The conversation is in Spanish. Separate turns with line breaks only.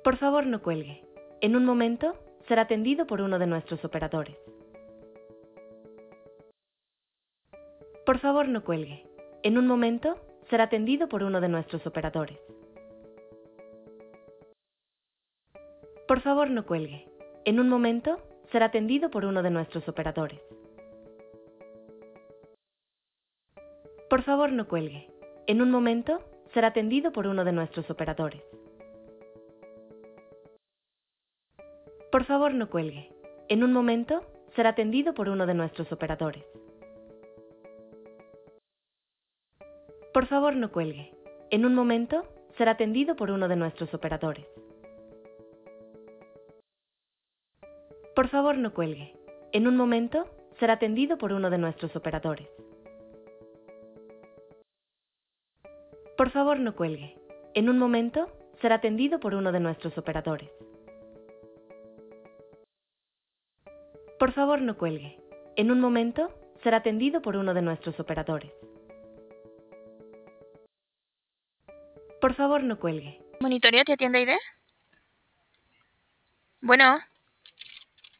Por favor, no cuelgue. En un momento será atendido por uno de nuestros operadores. Por favor, no cuelgue. En un momento será atendido por uno de nuestros operadores. Por favor, no cuelgue. En un momento será atendido por uno de nuestros operadores. Por favor, no cuelgue. En un momento será atendido por uno de nuestros operadores. Por favor, no cuelgue. En un momento será atendido por uno de nuestros operadores. Por favor, no cuelgue. En un momento será atendido por uno de nuestros operadores. Por favor, no cuelgue. En un momento será atendido por uno de nuestros operadores. Por favor, no cuelgue. En un momento será atendido por uno de nuestros operadores. Por favor, no cuelgue. En un momento será atendido por uno de nuestros operadores. Por favor, no cuelgue.
Monitoreo, ¿te atiende ID? Bueno.